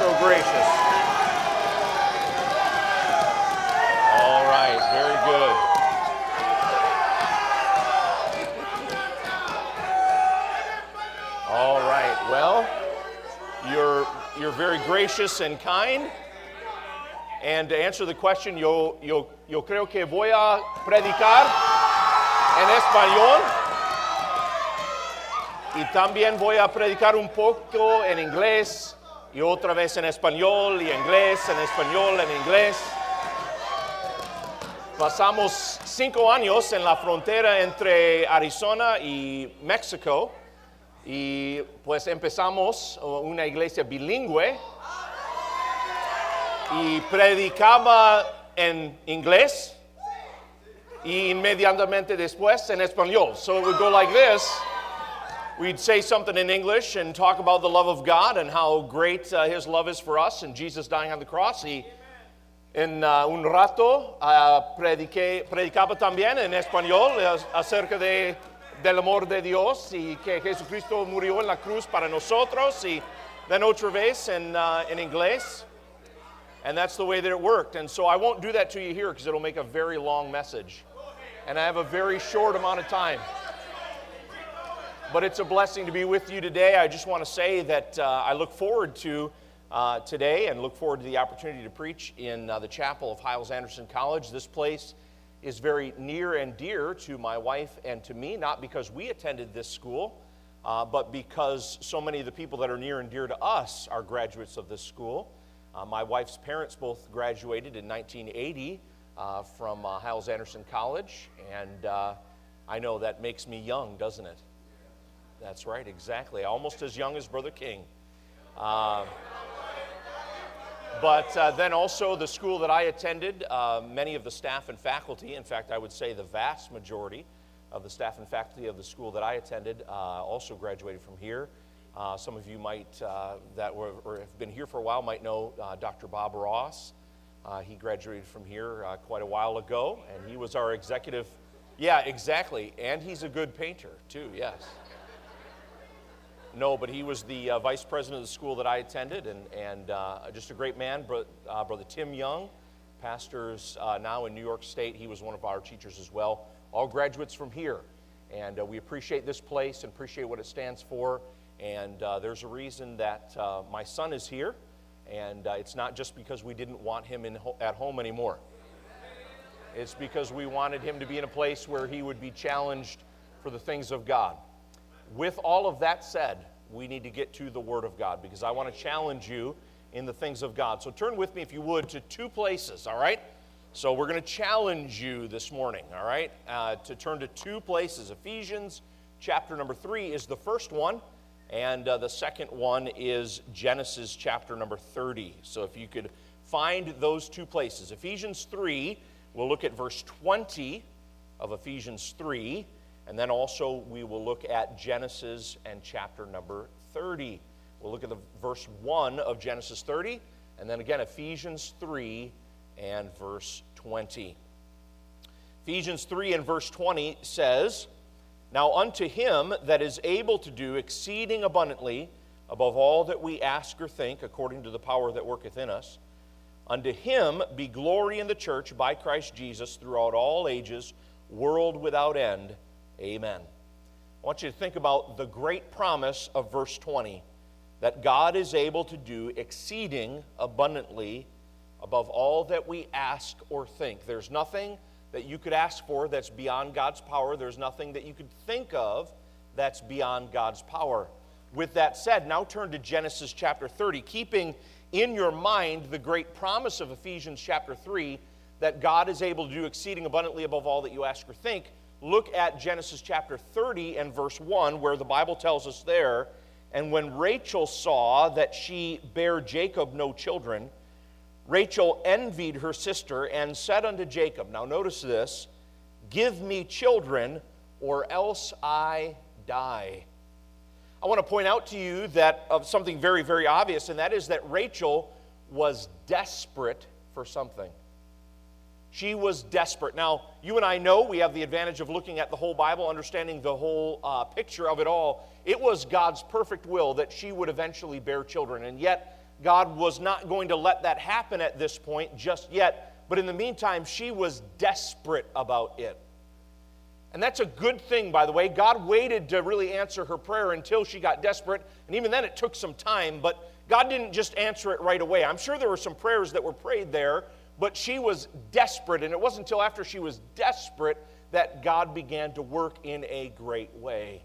so gracious. All right, very good. All right, well, you're very gracious and kind. And to answer the question, yo creo que voy a predicar en español. Y también voy a predicar un poco en inglés y otra vez en español y inglés, en español, en inglés. Pasamos 5 años en la frontera entre Arizona y México y pues empezamos una iglesia bilingüe y predicaba en inglés y inmediatamente después en español. So it would go like this. We'd say something in English and talk about the love of God and how great His love is for us and Jesus dying on the cross. Y en un rato predicaba también en español acerca del amor de Dios y que Jesucristo murió en la cruz para nosotros. Y then otra vez en inglés. And that's the way that it worked. And so I won't do that to you here because it'll make a very long message. And I have a very short amount of time. But it's a blessing to be with you today. I just want to say that I look forward to today and look forward to the opportunity to preach in the chapel of Hyles-Anderson College. This place is very near and dear to my wife and to me, not because we attended this school, but because so many of the people that are near and dear to us are graduates of this school. My wife's parents both graduated in 1980 from Hyles-Anderson College, and I know that makes me young, doesn't it? That's right, exactly. Almost as young as Brother King. But then also the school that I attended, many of the staff and faculty, in fact, I would say the vast majority of the staff and faculty of the school that I attended also graduated from here. Some of you might, that were, or have been here for a while, might know Dr. Bob Ross. He graduated from here quite a while ago, and he was our executive. Yeah, exactly. And he's a good painter, too, yes. No, but he was the vice president of the school that I attended, and just a great man. Brother Tim Young, pastors now in New York State. He was one of our teachers as well. All graduates from here. And we appreciate this place and appreciate what it stands for. And there's a reason that my son is here. And it's not just because we didn't want him at home anymore. It's because we wanted him to be in a place where he would be challenged for the things of God. With all of that said, we need to get to the Word of God because I want to challenge you in the things of God. So turn with me, if you would, to 2 places, all right? So we're going to challenge you this morning, all right, to turn to 2 places. Ephesians chapter number 3 is the first one, and the second one is Genesis chapter number 30. So if you could find those 2 places. Ephesians 3, we'll look at verse 20 of Ephesians 3. And then also we will look at Genesis and chapter number 30. We'll look at the verse 1 of Genesis 30, and then again Ephesians 3 and verse 20. Ephesians 3 and verse 20 says, "Now unto him that is able to do exceeding abundantly above all that we ask or think, according to the power that worketh in us, unto him be glory in the church by Christ Jesus throughout all ages, world without end. Amen." I want you to think about the great promise of verse 20, that God is able to do exceeding abundantly above all that we ask or think. There's nothing that you could ask for that's beyond God's power. There's nothing that you could think of that's beyond God's power. With that said, now turn to Genesis chapter 30, keeping in your mind the great promise of Ephesians chapter 3, that God is able to do exceeding abundantly above all that you ask or think. Look at Genesis chapter 30 and verse 1, where the Bible tells us there, "And when Rachel saw that she bare Jacob no children, Rachel envied her sister and said unto Jacob," now notice this, "Give me children, or else I die." I want to point out to you that of something very, very obvious, and that is that Rachel was desperate for something. She was desperate. Now, you and I know we have the advantage of looking at the whole Bible, understanding the whole picture of it all. It was God's perfect will that she would eventually bear children, and yet God was not going to let that happen at this point just yet. But in the meantime, she was desperate about it. And that's a good thing, by the way. God waited to really answer her prayer until she got desperate. And even then it took some time, but God didn't just answer it right away. I'm sure there were some prayers that were prayed there, but she was desperate. And it wasn't until after she was desperate that God began to work in a great way.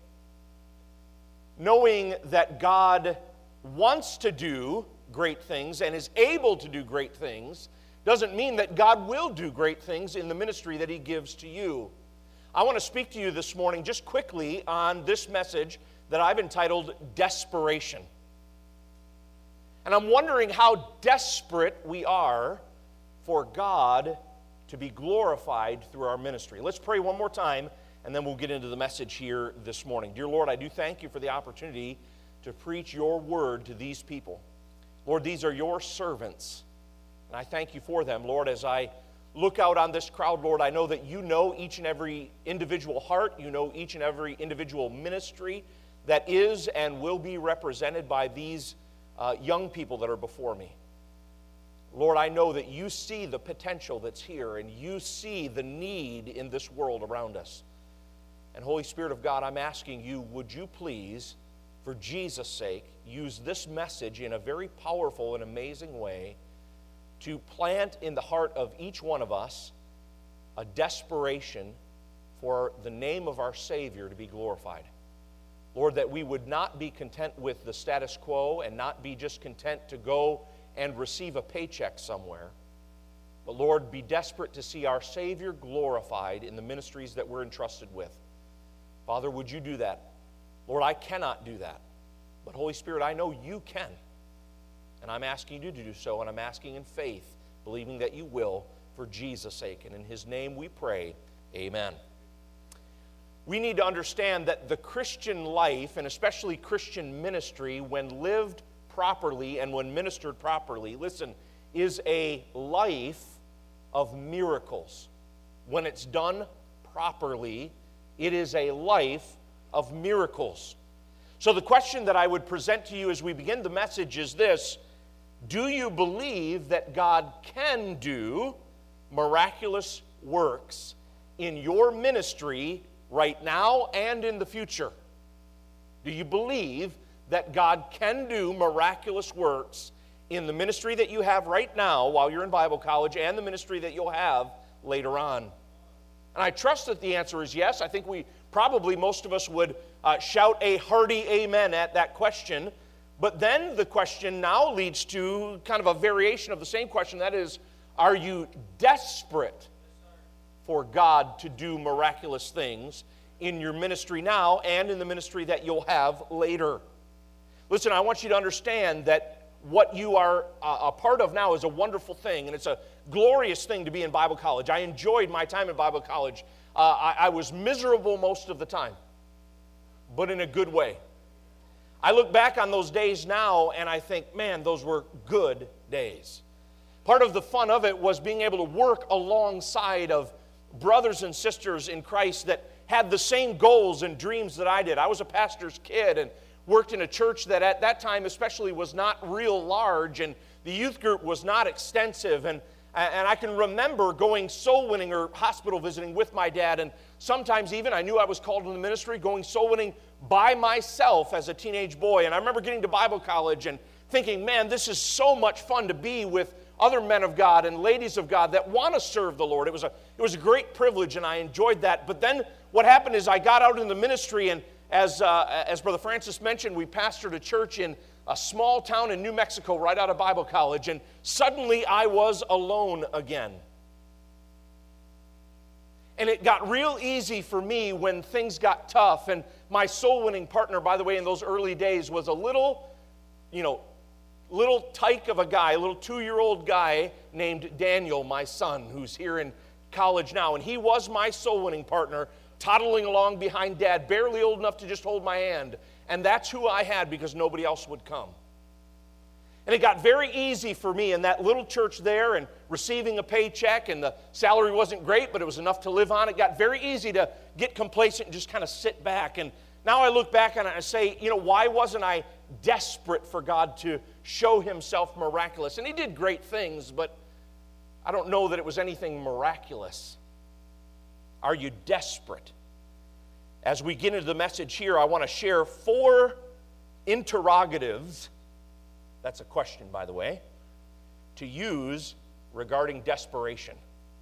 Knowing that God wants to do great things and is able to do great things doesn't mean that God will do great things in the ministry that He gives to you. I want to speak to you this morning just quickly on this message that I've entitled Desperation. And I'm wondering how desperate we are for God to be glorified through our ministry. Let's pray one more time, and then we'll get into the message here this morning. Dear Lord, I do thank you for the opportunity to preach your word to these people. Lord, these are your servants, and I thank you for them. Lord, as I look out on this crowd, Lord, I know that you know each and every individual heart. You know each and every individual ministry that is and will be represented by these young people that are before me. Lord, I know that you see the potential that's here, and you see the need in this world around us. And Holy Spirit of God, I'm asking you, would you please, for Jesus' sake, use this message in a very powerful and amazing way to plant in the heart of each one of us a desperation for the name of our Savior to be glorified. Lord, that we would not be content with the status quo and not be just content to go and receive a paycheck somewhere. But Lord, be desperate to see our Savior glorified in the ministries that we're entrusted with. Father, would you do that? Lord, I cannot do that. But Holy Spirit, I know you can. And I'm asking you to do so, and I'm asking in faith, believing that you will, for Jesus' sake. And in His name we pray, amen. We need to understand that the Christian life, and especially Christian ministry, when lived properly and when ministered properly, listen, is a life of miracles. When it's done properly, it is a life of miracles. So the question that I would present to you as we begin the message is this: do you believe that God can do miraculous works in your ministry right now and in the future? Do you believe that God can do miraculous works in the ministry that you have right now while you're in Bible college and the ministry that you'll have later on? And I trust that the answer is yes. I think most of us would shout a hearty amen at that question. But then the question now leads to kind of a variation of the same question. That is, are you desperate for God to do miraculous things in your ministry now and in the ministry that you'll have later? Listen, I want you to understand that what you are a part of now is a wonderful thing, and it's a glorious thing to be in Bible college. I enjoyed my time in Bible college. I was miserable most of the time, but in a good way. I look back on those days now, and I think, man, those were good days. Part of the fun of it was being able to work alongside of brothers and sisters in Christ that had the same goals and dreams that I did. I was a pastor's kid and worked in a church that at that time especially was not real large, and the youth group was not extensive, and I can remember going soul winning or hospital visiting with my dad, and sometimes even I knew I was called in the ministry, going soul winning by myself as a teenage boy. And I remember getting to Bible college and thinking, man, this is so much fun to be with other men of God and ladies of God that want to serve the Lord. It was a great privilege, and I enjoyed that. But then what happened is I got out in the ministry, and as Brother Francis mentioned, we pastored a church in a small town in New Mexico right out of Bible college, and suddenly I was alone again. And it got real easy for me when things got tough, and my soul-winning partner, by the way, in those early days was a little tyke of a guy, a little 2-year-old guy named Daniel, my son, who's here in college now, and he was my soul-winning partner, toddling along behind Dad, barely old enough to just hold my hand. And that's who I had because nobody else would come. And it got very easy for me in that little church there, and receiving a paycheck, and the salary wasn't great, but it was enough to live on. It got very easy to get complacent and just kind of sit back. And Now I look back on it and I say, why wasn't I desperate for God to show himself miraculous? And he did great things, but I don't know that it was anything miraculous. Are you desperate? As we get into the message here, I want to share 4 interrogatives, that's a question, by the way, to use regarding desperation.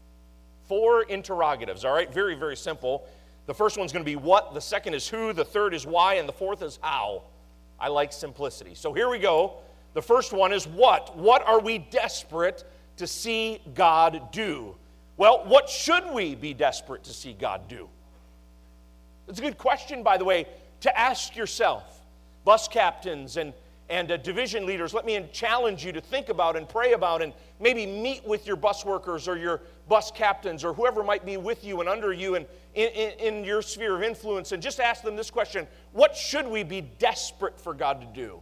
4 interrogatives, all right? Very, very simple. The first one's going to be what, the second is who, the third is why, and the fourth is how. I like simplicity. So here we go. The first one is what? What are we desperate to see God do? Well, what should we be desperate to see God do? It's a good question, by the way, to ask yourself. Bus captains and division leaders, let me challenge you to think about and pray about and maybe meet with your bus workers or your bus captains or whoever might be with you and under you and in your sphere of influence, and just ask them this question: what should we be desperate for God to do?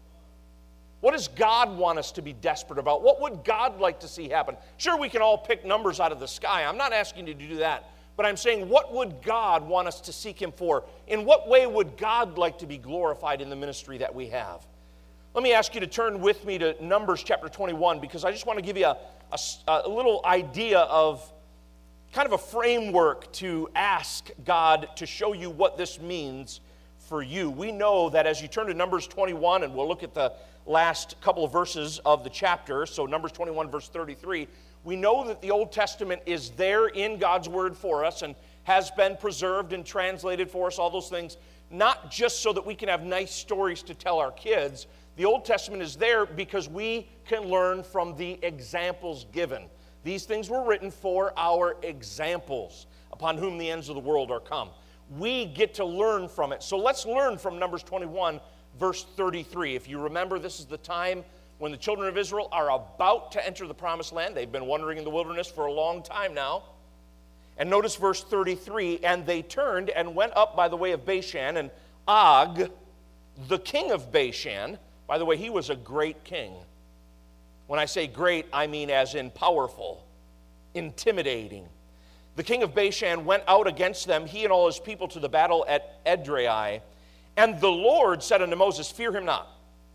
What does God want us to be desperate about? What would God like to see happen? Sure, we can all pick numbers out of the sky. I'm not asking you to do that. But I'm saying, what would God want us to seek him for? In what way would God like to be glorified in the ministry that we have? Let me ask you to turn with me to Numbers chapter 21, because I just want to give you a little idea of kind of a framework to ask God to show you what this means for you. We know that as you turn to Numbers 21, and we'll look at the last couple of verses of the chapter, so Numbers 21 verse 33, we know that the Old Testament is there in God's Word for us and has been preserved and translated for us, all those things, not just so that we can have nice stories to tell our kids. The Old Testament is there because we can learn from the examples given. These things were written for our examples, upon whom the ends of the world are come. We get to learn from it. So let's learn from Numbers 21, verse 33. If you remember, this is the time when the children of Israel are about to enter the promised land. They've been wandering in the wilderness for a long time now. And notice verse 33, and they turned and went up by the way of Bashan, and Og, the king of Bashan, by the way, he was a great king. When I say great, I mean as in powerful, intimidating. The king of Bashan went out against them, he and all his people, to the battle at Edrei. And the Lord said unto Moses, fear him not,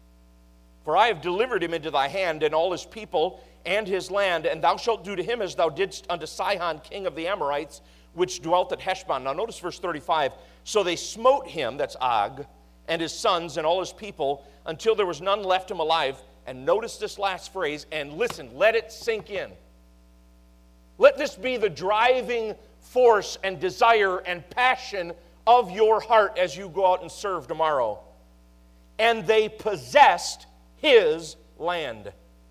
for I have delivered him into thy hand, and all his people and his land, and thou shalt do to him as thou didst unto Sihon, king of the Amorites, which dwelt at Heshbon. Now notice verse 35. So they smote him, that's Og, and his sons and all his people, until there was none left him alive. And notice this last phrase, and listen, let it sink in. Let this be the driving force and desire and passion of your heart as you go out and serve tomorrow. And they possessed his land.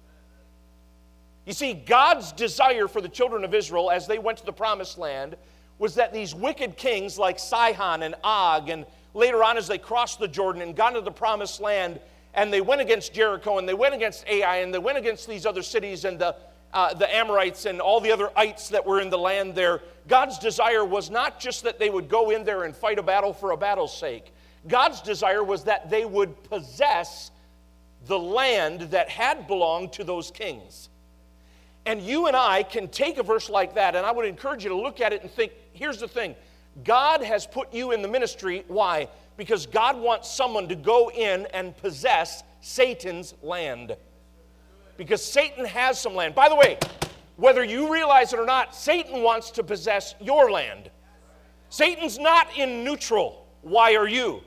You see, God's desire for the children of Israel as they went to the promised land was that these wicked kings like Sihon and Og, and later on as they crossed the Jordan and got into the promised land, and they went against Jericho, and they went against Ai, and they went against these other cities and the Amorites and all the other ites that were in the land there. God's desire was not just that they would go in there and fight a battle for a battle's sake. God's desire was that they would possess the land that had belonged to those kings. And you and I can take a verse like that, and I would encourage you to look at it and think, here's the thing. God has put you in the ministry. Why? Because God wants someone to go in and possess Satan's land. Because Satan has some land. By the way, whether you realize it or not, Satan wants to possess your land. Satan's not in neutral. Why are you?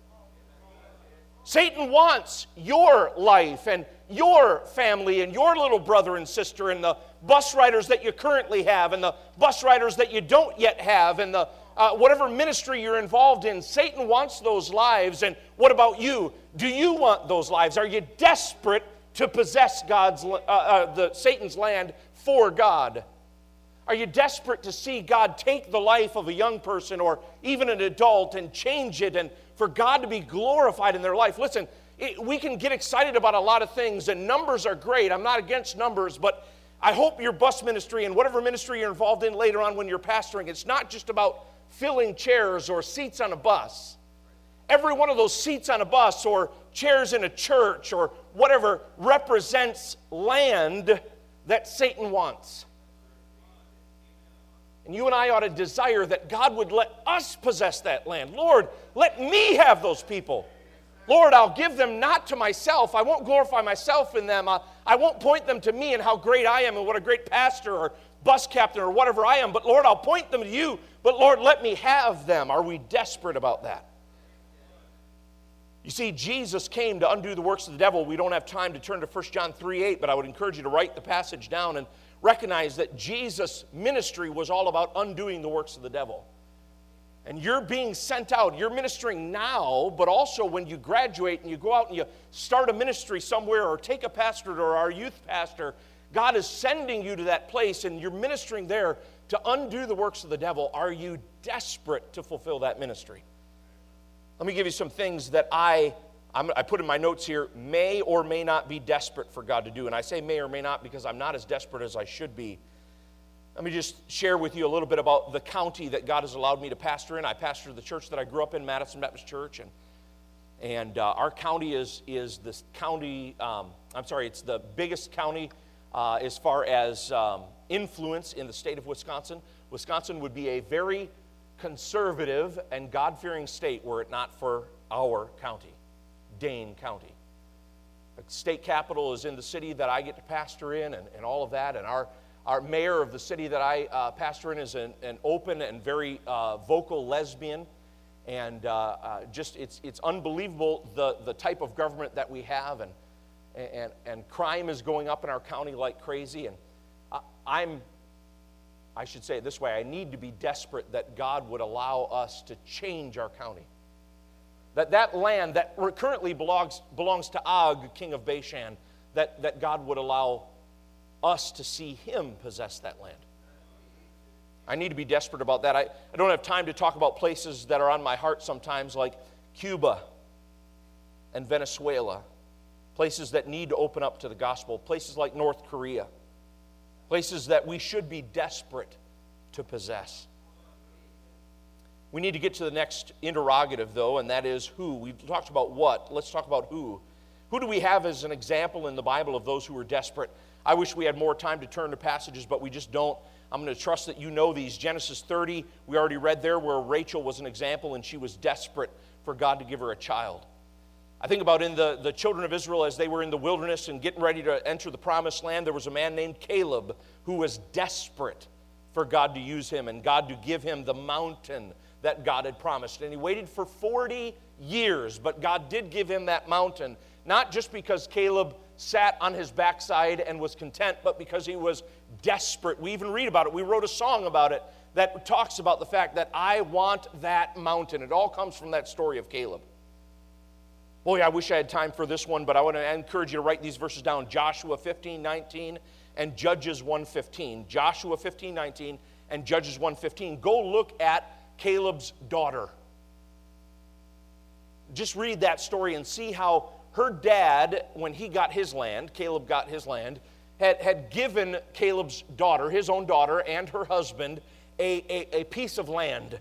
Satan wants your life and your family and your little brother and sister and the bus riders that you currently have and the bus riders that you don't yet have and the whatever ministry you're involved in. Satan wants those lives. And what about you? Do you want those lives? Are you desperate to possess Satan's land for God? Are you desperate to see God take the life of a young person or even an adult and change it and for God to be glorified in their life? Listen, we can get excited about a lot of things, and numbers are great. I'm not against numbers, but I hope your bus ministry and whatever ministry you're involved in later on when you're pastoring, it's not just about filling chairs or seats on a bus. Every one of those seats on a bus or chairs in a church or whatever represents land that Satan wants. And you and I ought to desire that God would let us possess that land. Lord, let me have those people. Lord, I'll give them not to myself. I won't glorify myself in them. I won't point them to me and how great I am and what a great pastor or bus captain or whatever I am. But Lord, I'll point them to you. But Lord, let me have them. Are we desperate about that? You see, Jesus came to undo the works of the devil. We don't have time to turn to 1 John 3:8, but I would encourage you to write the passage down and recognize that Jesus' ministry was all about undoing the works of the devil. And you're being sent out. You're ministering now, but also when you graduate and you go out and you start a ministry somewhere or take a pastorate or our youth pastor, God is sending you to that place and you're ministering there to undo the works of the devil. Are you desperate to fulfill that ministry? Let me give you some things that I put in my notes here, may or may not be desperate for God to do. And I say may or may not because I'm not as desperate as I should be. Let me just share with you a little bit about the county that God has allowed me to pastor in. I pastor the church that I grew up in, Madison Baptist Church, and our county is this county. It's the biggest county as far as influence in the state of Wisconsin. Wisconsin would be a very conservative and God-fearing state were it not for our county, Dane County. The state capital is in the city that I get to pastor in, and all of that, and our mayor of the city that I pastor in is an open and very vocal lesbian, and it's unbelievable the type of government that we have, and crime is going up in our county like crazy, and I should say it this way, I need to be desperate that God would allow us to change our county. That land that currently belongs to Og, king of Bashan, that God would allow us to see him possess that land. I need to be desperate about that. I don't have time to talk about places that are on my heart sometimes, like Cuba and Venezuela, places that need to open up to the gospel, places like North Korea, places that we should be desperate to possess. We need to get to the next interrogative, though, and that is who. We've talked about what. Let's talk about who. Who do we have as an example in the Bible of those who were desperate? I wish we had more time to turn to passages, but we just don't. I'm going to trust that you know these. Genesis 30, we already read there where Rachel was an example and she was desperate for God to give her a child. I think about in the children of Israel as they were in the wilderness and getting ready to enter the promised land, there was a man named Caleb who was desperate for God to use him and God to give him the mountain that God had promised. And he waited for 40 years, but God did give him that mountain, not just because Caleb sat on his backside and was content, but because he was desperate. We even read about it. We wrote a song about it that talks about the fact that I want that mountain. It all comes from that story of Caleb. Boy, I wish I had time for this one, but I want to encourage you to write these verses down. Joshua 15:19 and Judges 1:15. Joshua 15:19 and Judges 1:15. Go look at Caleb's daughter. Just read that story and see how her dad, when he got his land, Caleb got his land, had given Caleb's daughter, his own daughter, and her husband a piece of land.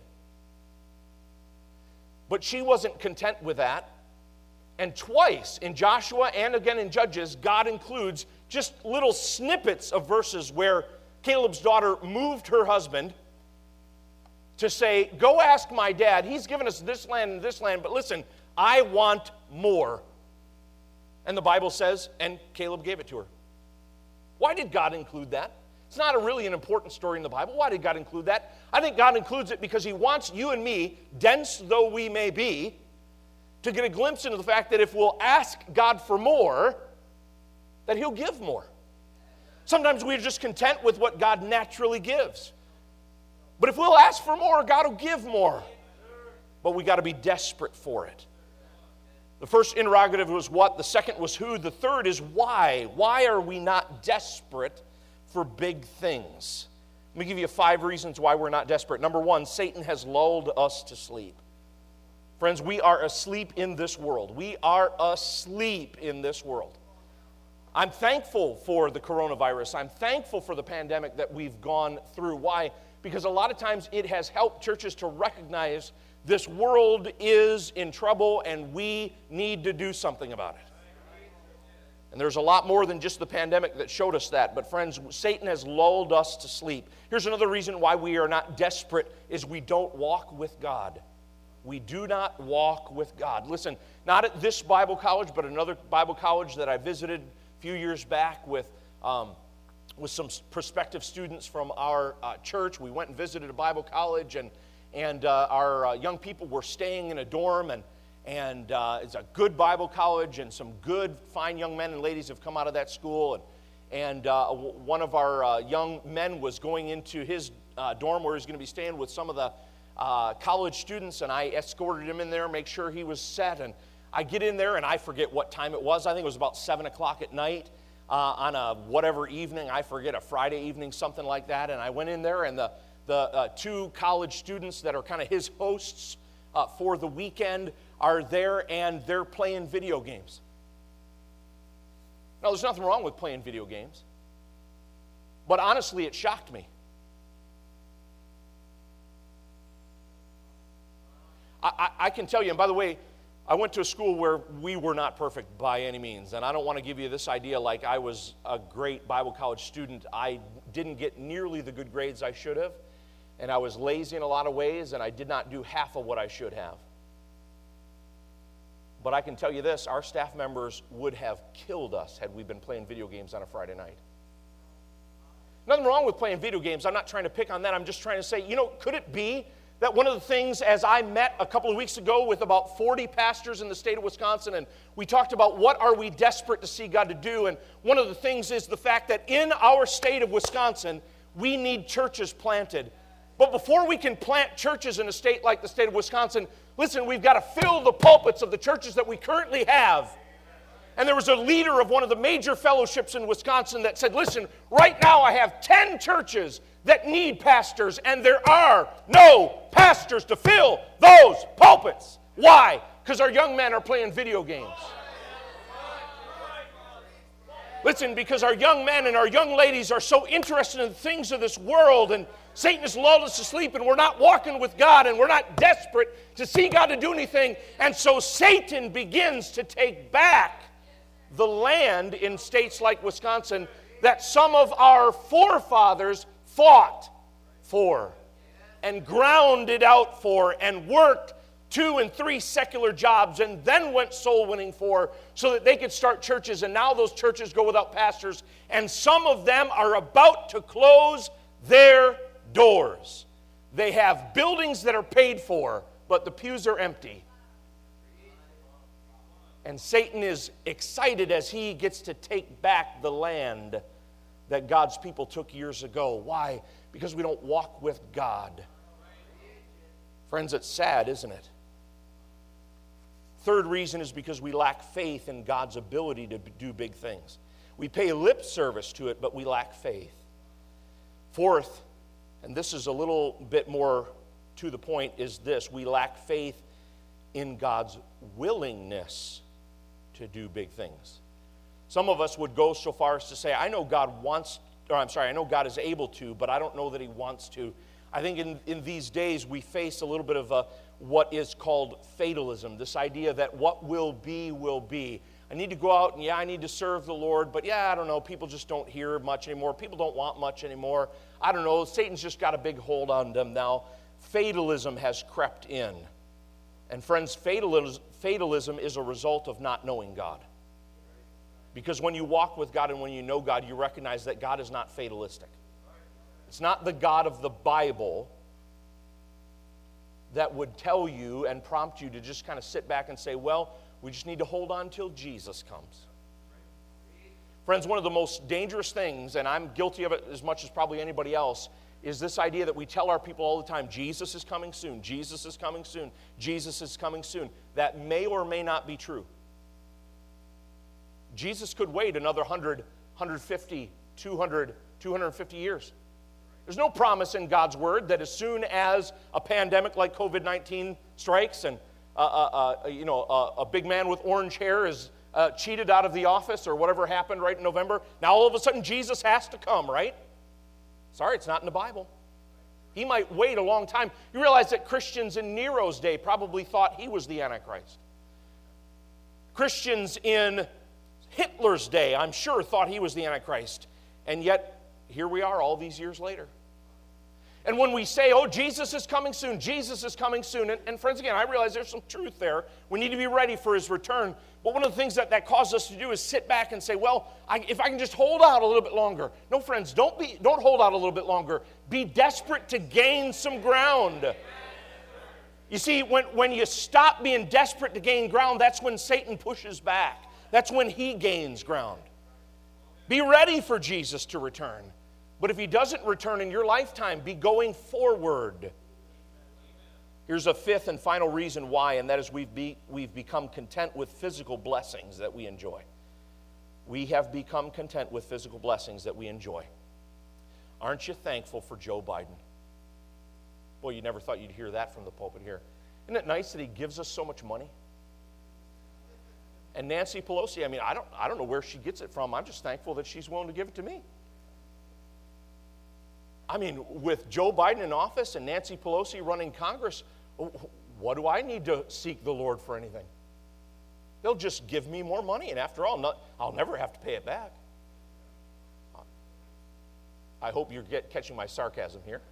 But she wasn't content with that. And twice in Joshua and again in Judges, God includes just little snippets of verses where Caleb's daughter moved her husband to say, go ask my dad. He's given us this land, but listen, I want more. And the Bible says, and Caleb gave it to her. Why did God include that? It's not really an important story in the Bible. Why did God include that? I think God includes it because he wants you and me, dense though we may be, to get a glimpse into the fact that if we'll ask God for more, that he'll give more. Sometimes we're just content with what God naturally gives. But if we'll ask for more, God will give more. But we got to be desperate for it. The first interrogative was what, the second was who, the third is why. Why are we not desperate for big things? Let me give you 5 reasons why we're not desperate. Number 1, Satan has lulled us to sleep. Friends, we are asleep in this world. We are asleep in this world. I'm thankful for the coronavirus. I'm thankful for the pandemic that we've gone through. Why? Because a lot of times it has helped churches to recognize this world is in trouble and we need to do something about it. And there's a lot more than just the pandemic that showed us that. But friends, Satan has lulled us to sleep. Here's another reason why we are not desperate, is we don't walk with God. We do not walk with God. Listen, not at this Bible college, but another Bible college that I visited a few years back with some prospective students from our church. We went and visited a Bible college, and our young people were staying in a dorm, and it's a good Bible college, and some good, fine young men and ladies have come out of that school. And one of our young men was going into his dorm where he's going to be staying with some of the college students, and I escorted him in there, make sure he was set. And I get in there, and I forget what time it was. I think it was about 7 o'clock at night on a whatever evening. I forget, a Friday evening, something like that. And I went in there, and the two college students that are kind of his hosts for the weekend are there, and they're playing video games. Now, there's nothing wrong with playing video games, but honestly, it shocked me. I can tell you, and by the way, I went to a school where we were not perfect by any means, and I don't want to give you this idea like I was a great Bible college student. I didn't get nearly the good grades I should have, and I was lazy in a lot of ways, and I did not do half of what I should have. But I can tell you this, our staff members would have killed us had we been playing video games on a Friday night. Nothing wrong with playing video games. I'm not trying to pick on that. I'm just trying to say, could it be that one of the things, as I met a couple of weeks ago with about 40 pastors in the state of Wisconsin, and we talked about what are we desperate to see God to do, and one of the things is the fact that in our state of Wisconsin, we need churches planted. But before we can plant churches in a state like the state of Wisconsin, listen, we've got to fill the pulpits of the churches that we currently have. And there was a leader of one of the major fellowships in Wisconsin that said, listen, right now I have 10 churches that need pastors, and there are no pastors to fill those pulpits. Why? Because our young men are playing video games. Listen, because our young men and our young ladies are so interested in the things of this world, and Satan has lulled us to sleep, and we're not walking with God, and we're not desperate to see God to do anything. And so Satan begins to take back the land in states like Wisconsin that some of our forefathers fought for and grounded out for and worked 2 and 3 secular jobs and then went soul winning for so that they could start churches. And now those churches go without pastors, and some of them are about to close their doors. They have buildings that are paid for, but the pews are empty. And Satan is excited as he gets to take back the land that God's people took years ago. Why? Because we don't walk with God. Friends, it's sad, isn't it? Third reason is because we lack faith in God's ability to do big things. We pay lip service to it, but we lack faith. Fourth, and this is a little bit more to the point, is this: we lack faith in God's willingness to do big things. Some of us would go so far as to say, I know God is able to, but I don't know that He wants to. I think in these days we face a little bit of what is called fatalism, this idea that what will be, will be. I need to go out and I need to serve the Lord, but I don't know, people just don't hear much anymore. People don't want much anymore. I don't know, Satan's just got a big hold on them now. Fatalism has crept in. And friends, fatalism is a result of not knowing God. Because when you walk with God and when you know God, you recognize that God is not fatalistic. It's not the God of the Bible that would tell you and prompt you to just kind of sit back and say, well, we just need to hold on till Jesus comes. Friends, one of the most dangerous things, and I'm guilty of it as much as probably anybody else, is this idea that we tell our people all the time, Jesus is coming soon, Jesus is coming soon, Jesus is coming soon. That may or may not be true. Jesus could wait another 100, 150, 200, 250 years. There's no promise in God's Word that as soon as a pandemic like COVID-19 strikes and a big man with orange hair is cheated out of the office or whatever happened right in November, now all of a sudden Jesus has to come, right? Sorry, it's not in the Bible. He might wait a long time. You realize that Christians in Nero's day probably thought he was the Antichrist. Christians in Hitler's day, I'm sure, thought he was the Antichrist. And yet, here we are all these years later. And when we say, oh, Jesus is coming soon, Jesus is coming soon, and friends, again, I realize there's some truth there. We need to be ready for his return. But one of the things that causes us to do is sit back and say, well, if I can just hold out a little bit longer. No, friends, don't hold out a little bit longer. Be desperate to gain some ground. You see, when you stop being desperate to gain ground, that's when Satan pushes back. That's when he gains ground. Be ready for Jesus to return. But if he doesn't return in your lifetime, be going forward. Here's a fifth and final reason why, and that is we've become content with physical blessings that we enjoy. We have become content with physical blessings that we enjoy. Aren't you thankful for Joe Biden? Boy, you never thought you'd hear that from the pulpit here. Isn't it nice that he gives us so much money? And Nancy Pelosi, I mean, I don't know where she gets it from. I'm just thankful that she's willing to give it to me. I mean, with Joe Biden in office and Nancy Pelosi running Congress, what do I need to seek the Lord for anything? They'll just give me more money, and after all, I'll never have to pay it back. I hope you're catching my sarcasm here.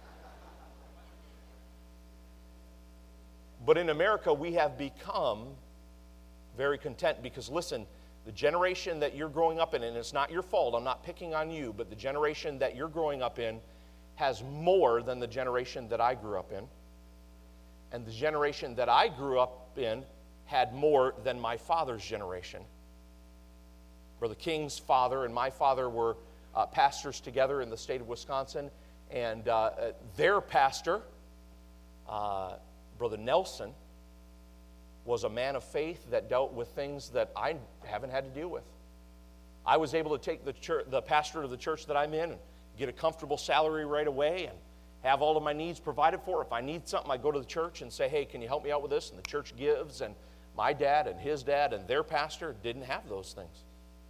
But in America, we have become very content because, listen, the generation that you're growing up in, and it's not your fault, I'm not picking on you, but the generation that you're growing up in has more than the generation that I grew up in. And the generation that I grew up in had more than my father's generation. Brother King's father and my father were pastors together in the state of Wisconsin, and their pastor, Brother Nelson, was a man of faith that dealt with things that I haven't had to deal with. I was able to take the pastor of the church that I'm in and get a comfortable salary right away and have all of my needs provided for. If I need something, I go to the church and say, hey, can you help me out with this? And the church gives, and my dad and his dad and their pastor didn't have those things.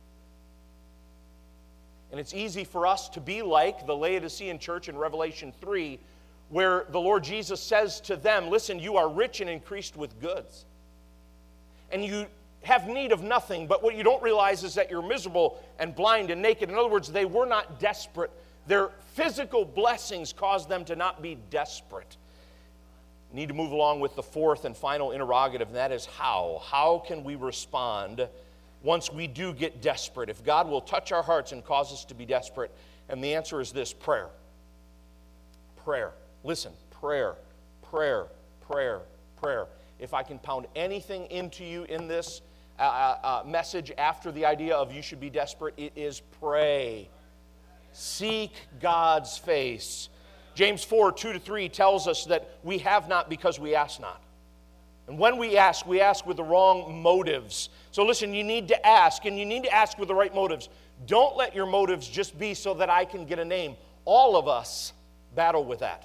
And it's easy for us to be like the Laodicean church in Revelation 3, where the Lord Jesus says to them, listen, you are rich and increased with goods, and you have need of nothing, but what you don't realize is that you're miserable and blind and naked. In other words, they were not desperate. Their physical blessings caused them to not be desperate. Need to move along with the fourth and final interrogative, and that is how. How can we respond once we do get desperate? If God will touch our hearts and cause us to be desperate, and the answer is this: prayer. Prayer. Listen, prayer, prayer, prayer, prayer. If I can pound anything into you in this message after the idea of you should be desperate, it is pray. Seek God's face. James 4:2-3 tells us that we have not because we ask not. And when we ask with the wrong motives. So listen, you need to ask, and you need to ask with the right motives. Don't let your motives just be so that I can get a name. All of us battle with that.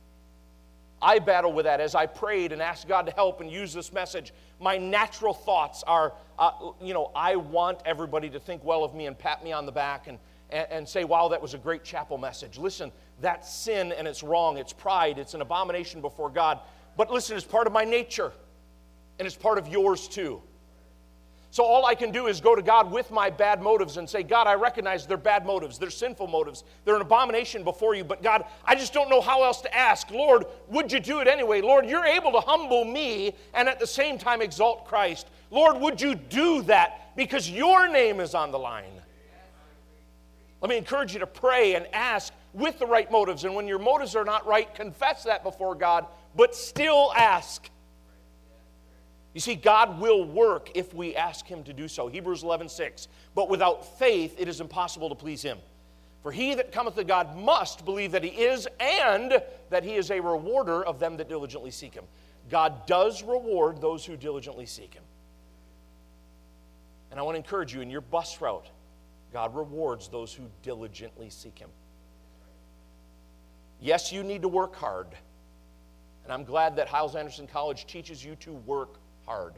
I battle with that as I prayed and asked God to help and use this message. My natural thoughts are, I want everybody to think well of me and pat me on the back and say, wow, that was a great chapel message. Listen, that's sin and it's wrong. It's pride. It's an abomination before God. But listen, it's part of my nature, and it's part of yours too. So all I can do is go to God with my bad motives and say, God, I recognize they're bad motives. They're sinful motives. They're an abomination before you. But God, I just don't know how else to ask. Lord, would you do it anyway? Lord, you're able to humble me and at the same time exalt Christ. Lord, would you do that because your name is on the line? Let me encourage you to pray and ask with the right motives. And when your motives are not right, confess that before God, but still ask. You see, God will work if we ask Him to do so. Hebrews 11:6. But without faith, it is impossible to please Him. For he that cometh to God must believe that He is, and that He is a rewarder of them that diligently seek Him. God does reward those who diligently seek Him. And I want to encourage you, in your bus route, God rewards those who diligently seek Him. Yes, you need to work hard. And I'm glad that Hyles-Anderson College teaches you to work hard.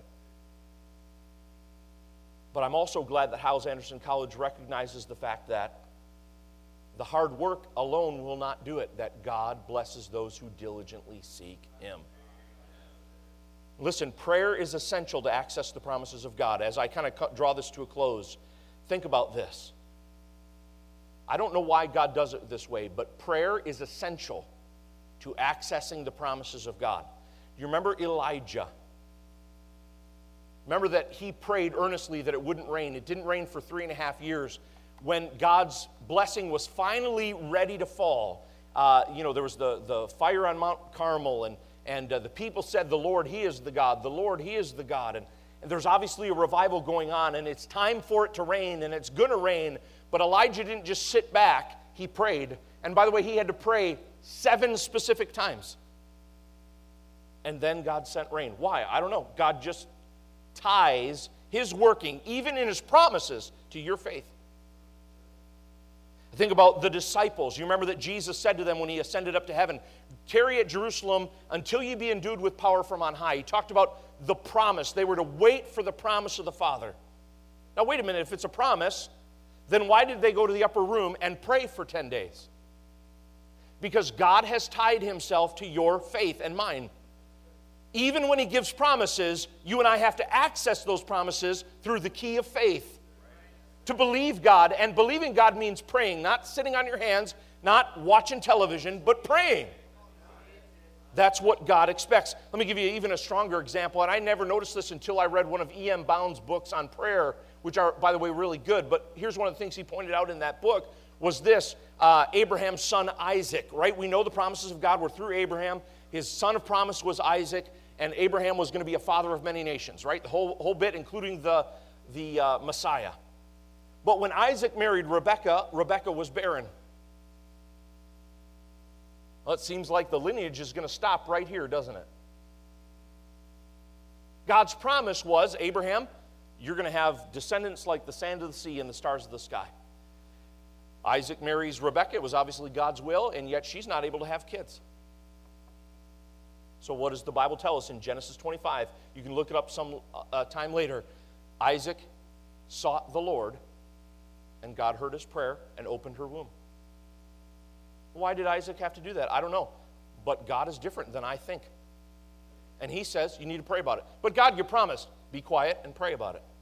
But I'm also glad that Hyles-Anderson College recognizes the fact that the hard work alone will not do it, that God blesses those who diligently seek Him. Listen, prayer is essential to access the promises of God. As I kind of draw this to a close, think about this. I don't know why God does it this way, but prayer is essential to accessing the promises of God. You remember Elijah? Remember that he prayed earnestly that it wouldn't rain. It didn't rain for 3.5 years. When God's blessing was finally ready to fall, there was the fire on Mount Carmel, and the people said, "The Lord, He is the God. The Lord, He is the God." And there's obviously a revival going on, and it's time for it to rain, and it's going to rain. But Elijah didn't just sit back. He prayed. And by the way, he had to pray 7 specific times. And then God sent rain. Why? I don't know. God just ties His working, even in His promises, to your faith. Think about the disciples. You remember that Jesus said to them when He ascended up to heaven, "Tarry at Jerusalem until you be endued with power from on high." He talked about the promise. They were to wait for the promise of the Father. Now wait a minute, if it's a promise, then why did they go to the upper room and pray for 10 days? Because God has tied Himself to your faith and mine. Even when He gives promises, you and I have to access those promises through the key of faith. To believe God, and believing God means praying, not sitting on your hands, not watching television, but praying. That's what God expects. Let me give you even a stronger example, and I never noticed this until I read one of E.M. Bound's books on prayer, which are, by the way, really good. But here's one of the things he pointed out in that book was this, Abraham's son Isaac, right? We know the promises of God were through Abraham. His son of promise was Isaac, and Abraham was going to be a father of many nations, right? The whole bit, including the Messiah. But when Isaac married Rebekah, Rebekah was barren. Well, it seems like the lineage is going to stop right here, doesn't it? God's promise was, Abraham, you're going to have descendants like the sand of the sea and the stars of the sky. Isaac marries Rebekah. It was obviously God's will, and yet she's not able to have kids. So what does the Bible tell us in Genesis 25? You can look it up some time later. Isaac sought the Lord, and God heard his prayer and opened her womb. Why did Isaac have to do that? I don't know. But God is different than I think. And He says, you need to pray about it. But God, you promised. Be quiet and pray about it.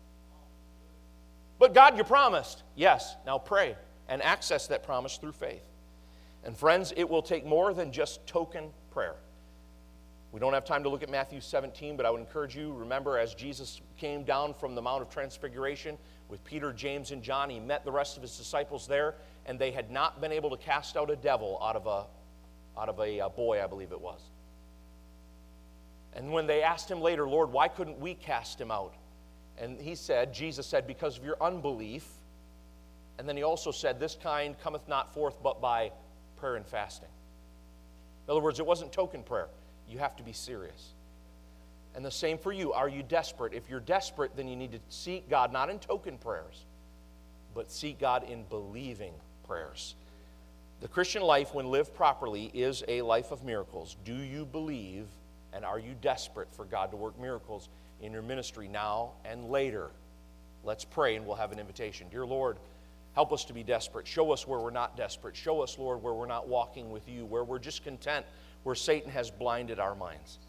But God, you promised. Yes, now pray and access that promise through faith. And friends, it will take more than just token prayer. We don't have time to look at Matthew 17, but I would encourage you, remember as Jesus came down from the Mount of Transfiguration with Peter, James, and John, He met the rest of His disciples there, and they had not been able to cast out a devil out of a boy, I believe it was. And when they asked Him later, Lord, why couldn't we cast him out? And Jesus said, because of your unbelief. And then He also said, this kind cometh not forth but by prayer and fasting. In other words, it wasn't token prayer. You have to be serious. And the same for you. Are you desperate? If you're desperate, then you need to seek God, not in token prayers, but seek God in believing prayers. The Christian life, when lived properly, is a life of miracles. Do you believe, and are you desperate for God to work miracles in your ministry now and later? Let's pray, and we'll have an invitation. Dear Lord, help us to be desperate. Show us where we're not desperate. Show us, Lord, where we're not walking with you, where we're just content, where Satan has blinded our minds.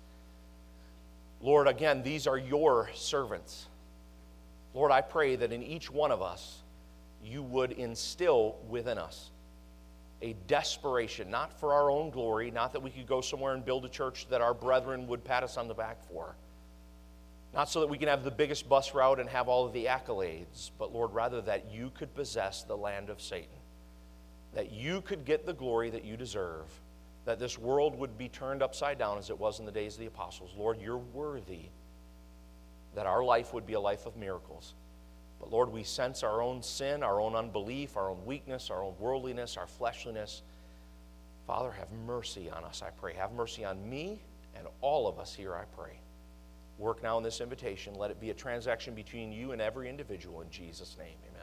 Lord, again, these are your servants. Lord, I pray that in each one of us, you would instill within us a desperation, not for our own glory, not that we could go somewhere and build a church that our brethren would pat us on the back for, not so that we can have the biggest bus route and have all of the accolades, but Lord, rather that you could possess the land of Satan, that you could get the glory that you deserve, that this world would be turned upside down as it was in the days of the apostles. Lord, you're worthy that our life would be a life of miracles. But Lord, we sense our own sin, our own unbelief, our own weakness, our own worldliness, our fleshliness. Father, have mercy on us, I pray. Have mercy on me and all of us here, I pray. Work now in this invitation. Let it be a transaction between you and every individual in Jesus' name. Amen.